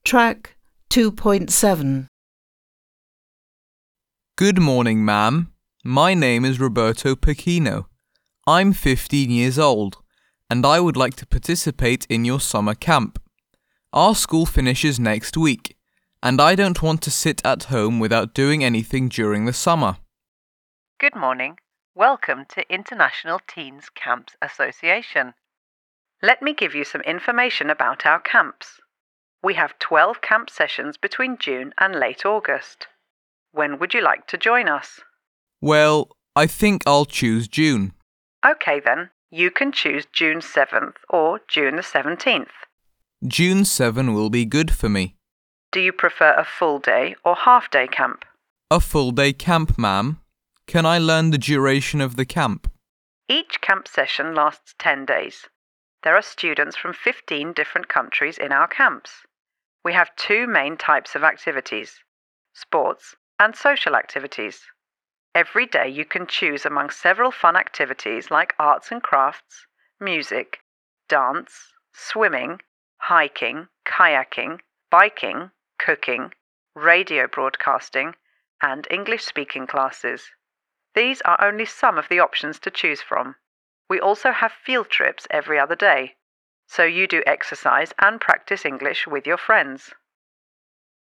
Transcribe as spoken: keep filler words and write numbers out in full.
Track two point seven. Good morning, ma'am. My name is Roberto Pechino. I'm fifteen years old, and I would like to participate in your summer camp. Our school finishes next week, and I don't want to sit at home without doing anything during the summer. Good morning. Welcome to International Teens Camps Association. Let me give you some information about our camps. We have twelve camp sessions between June and late August. When would you like to join us? Well, I think I'll choose June. Okay then, you can choose June seventh or June the seventeenth. June seventh will be good for me. Do you prefer a full day or half day camp? A full day camp, ma'am. Can I learn the duration of the camp? Each camp session lasts ten days. There are students from fifteen different countries in our camps. We have two main types of activities: sports and social activities. Every day you can choose among several fun activities like arts and crafts, music, dance, swimming, hiking, kayaking, biking, cooking, radio broadcasting, and English speaking classes. These are only some of the options to choose from. We also have field trips every other day, so you do exercise and practice English with your friends.